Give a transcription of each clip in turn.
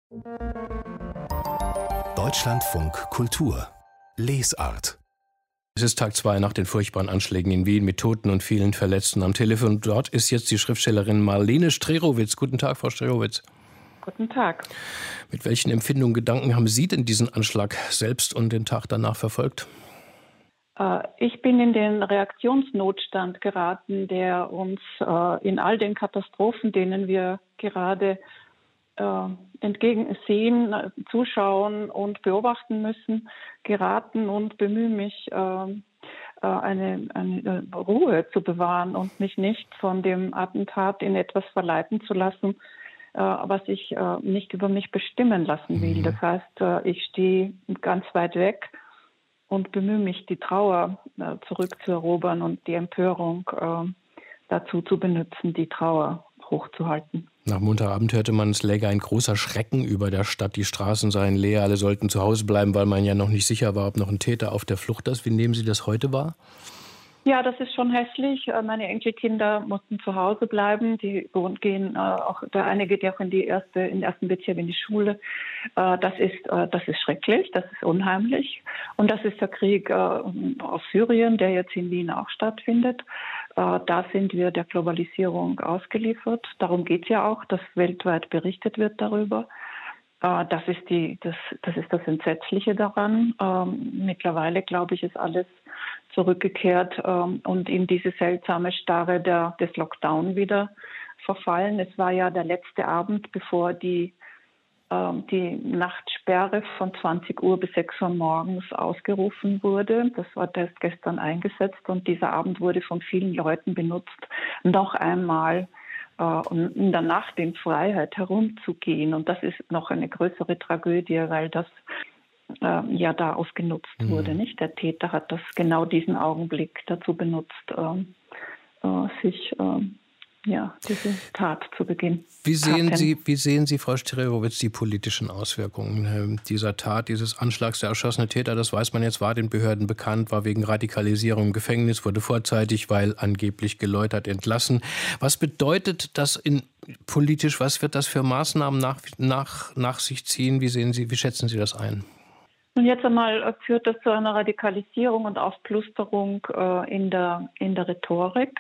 Deutschlandfunk Kultur Lesart. Es ist Tag 2 nach den furchtbaren Anschlägen in Wien mit Toten und vielen Verletzten. Am Telefon dort ist jetzt die Schriftstellerin Marlene Strerowitz. Guten Tag, Frau Strerowitz. Guten Tag. Mit welchen Empfindungen, Gedanken haben Sie denn diesen Anschlag selbst und den Tag danach verfolgt? Ich bin in den Reaktionsnotstand geraten, der uns in all den Katastrophen, denen wir gerade entgegensehen, zuschauen und beobachten müssen, geraten und bemühe mich, eine Ruhe zu bewahren und mich nicht von dem Attentat in etwas verleiten zu lassen, was ich nicht über mich bestimmen lassen will. Das heißt, ich stehe ganz weit weg und bemühe mich, die Trauer zurückzuerobern und die Empörung dazu zu benutzen, die Trauer hochzuhalten. Nach Montagabend hörte man, es läge ein großer Schrecken über der Stadt. Die Straßen seien leer, alle sollten zu Hause bleiben, weil man ja noch nicht sicher war, ob noch ein Täter auf der Flucht ist. Wie nehmen Sie das heute wahr? Ja, das ist schon hässlich. Meine Enkelkinder mussten zu Hause bleiben. Die gehen auch, eine geht ja auch in den ersten Bezirk in die Schule. Das ist schrecklich, das ist unheimlich. Und das ist der Krieg aus Syrien, der jetzt in Wien auch stattfindet. Da sind wir der Globalisierung ausgeliefert. Darum geht es ja auch, dass weltweit berichtet wird darüber. Das ist das Entsetzliche daran. Mittlerweile, glaube ich, ist alles zurückgekehrt und in diese seltsame Starre des Lockdown wieder verfallen. Es war ja der letzte Abend, bevor die Nachtsperre von 20 Uhr bis 6 Uhr morgens ausgerufen wurde. Das war erst gestern eingesetzt und dieser Abend wurde von vielen Leuten benutzt, noch einmal in der Nacht in Freiheit herumzugehen. Und das ist noch eine größere Tragödie, weil das ja da ausgenutzt wurde. Nicht? Der Täter hat genau diesen Augenblick dazu benutzt, sich diese Tat zu begehen. Wie sehen Sie, Frau Strerowitz, die politischen Auswirkungen dieser Tat, dieses Anschlags? Der erschossene Täter, das weiß man jetzt, war den Behörden bekannt, war wegen Radikalisierung im Gefängnis, wurde vorzeitig, weil angeblich geläutert, entlassen. Was bedeutet das politisch? Was wird das für Maßnahmen nach sich ziehen? Wie schätzen Sie das ein? Und jetzt einmal führt das zu einer Radikalisierung und Aufplusterung in der Rhetorik.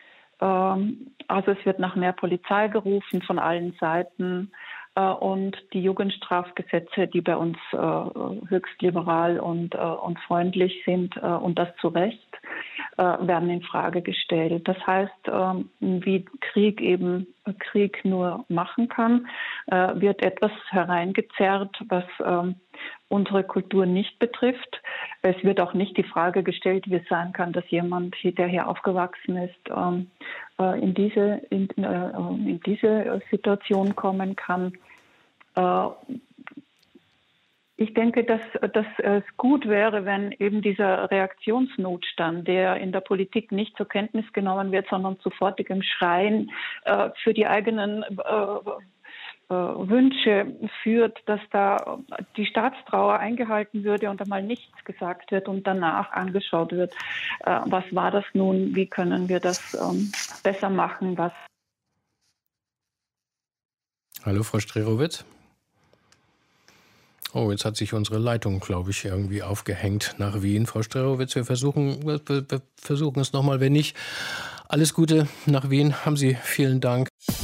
Also es wird nach mehr Polizei gerufen von allen Seiten und die Jugendstrafgesetze, die bei uns höchst liberal und freundlich sind und das zu Recht, werden in Frage gestellt. Das heißt, wie Krieg nur machen kann, wird etwas hereingezerrt, was unsere Kultur nicht betrifft. Es wird auch nicht die Frage gestellt, wie es sein kann, dass jemand, der hier aufgewachsen ist, in diese Situation kommen kann. Ich denke, dass es gut wäre, wenn eben dieser Reaktionsnotstand, der in der Politik nicht zur Kenntnis genommen wird, sondern sofortigem Schreien für die eigenen Wünsche führt, dass da die Staatstrauer eingehalten würde und einmal nichts gesagt wird und danach angeschaut wird, was war das nun, wie können wir das besser machen, was. Hallo, Frau Strerowitz. Oh, jetzt hat sich unsere Leitung, glaube ich, irgendwie aufgehängt nach Wien. Frau Strerowitz, wir versuchen es nochmal. Wenn nicht, alles Gute nach Wien. Haben Sie vielen Dank.